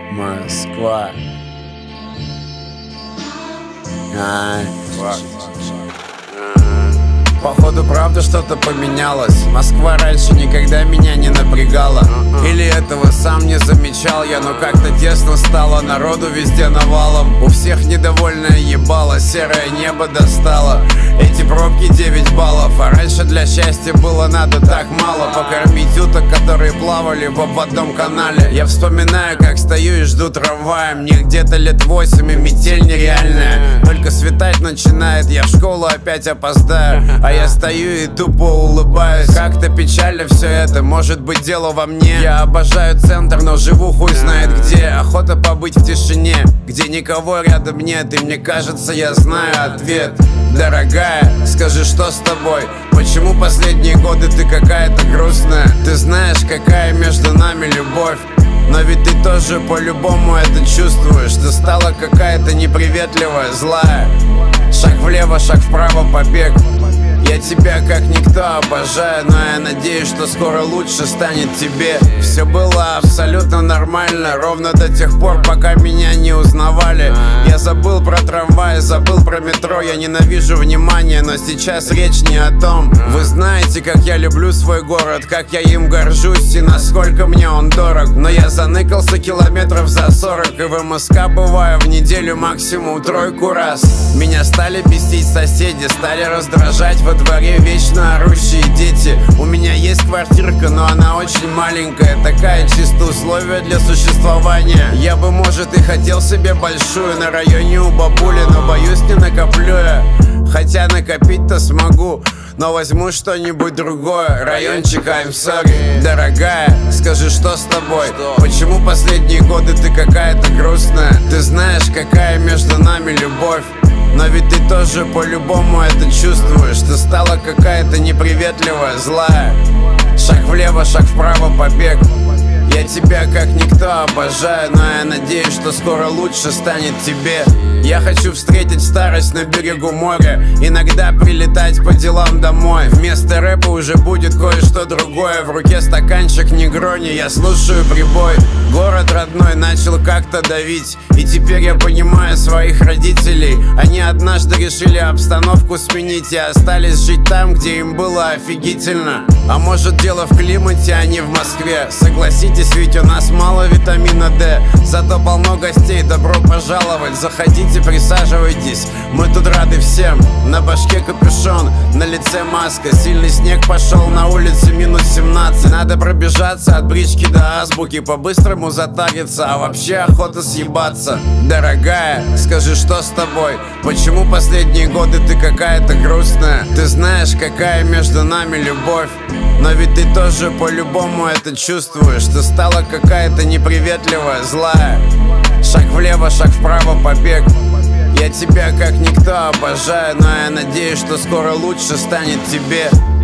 Москва. Походу, правда, что-то поменялось. Москва раньше никогда меня не напрягала. Или этого сам не замечал я, но как-то тесно стало, народу везде навалом. У всех недовольное ебало, серое небо достало. Эти пробки 9 баллов, а раньше для счастья было надо так мало. Покормить уток, которые плавали в обводном канале. Я вспоминаю, как стою и жду трамвая. Мне где-то лет 8 и метель нереальная. Только светать начинает, я в школу опять опоздаю. А я стою и тупо улыбаюсь. Как-то печально все это, может быть дело во мне. Я обожаю центр, но живу хуй знает где. Охота побыть в тишине, где никого рядом нет. И мне кажется, я знаю ответ. Дорогая, скажи, что с тобой? Почему последние годы ты какая-то грустная? Ты знаешь, какая между нами любовь. Но ведь ты тоже по-любому это чувствуешь. Ты стала какая-то неприветливая, злая. Шаг влево, шаг вправо, побег. Я тебя как никто обожаю, но я надеюсь, что скоро лучше станет тебе. Все было абсолютно нормально, ровно до тех пор, пока меня не узнавали. Я забыл про трамвай, забыл про метро. Я ненавижу внимание, но сейчас речь не о том. Вы знаете, как я люблю свой город, как я им горжусь и насколько мне он дорог. Но я заныкался километров за 40, и в МСК бываю в неделю максимум 3 раз. Меня стали бесить соседи, стали раздражать во дворе вечно орущие дети. У меня есть квартирка, но она очень маленькая. Такая чисто условия для существования. Я бы, может, и хотел себе большую на районе у бабули, но боюсь, не накоплю я. Хотя накопить-то смогу, но возьму что-нибудь другое. Райончик, I'm sorry. Дорогая, скажи, что с тобой? Почему последние годы ты какая-то грустная? Ты знаешь, какая между нами любовь. Но ведь ты тоже по-любому это чувствуешь. Ты стала какая-то неприветливая, злая. Шаг влево, шаг вправо, побег. Я тебя как никто обожаю, но я надеюсь, что скоро лучше станет тебе. Я хочу встретить старость на берегу моря, иногда прилетать по делам домой. Вместо рэпа уже будет кое-что другое. В руке стаканчик негрони, я слушаю прибой. Город родной начал как-то давить, и теперь я понимаю своих родителей. Они однажды решили обстановку сменить и остались жить там, где им было офигительно. А может, дело в климате, а не в Москве. Согласитесь, ведь у нас мало витамина D. Зато полно гостей, добро пожаловать. Заходите, присаживайтесь, мы тут рады всем. На башке капюшон, на лице маска. Сильный снег пошел, на улице минус 17. Надо пробежаться от брички до азбуки, по-быстрому затариться, а вообще охота съебаться. Дорогая, скажи, что с тобой? Почему последние годы ты какая-то грустная? Ты знаешь, какая между нами любовь. Но ведь ты тоже по-любому это чувствуешь. Ты стала какая-то неприветливая, злая. Шаг влево, шаг вправо, побег. Я тебя как никто обожаю, но я надеюсь, что скоро лучше станет тебе.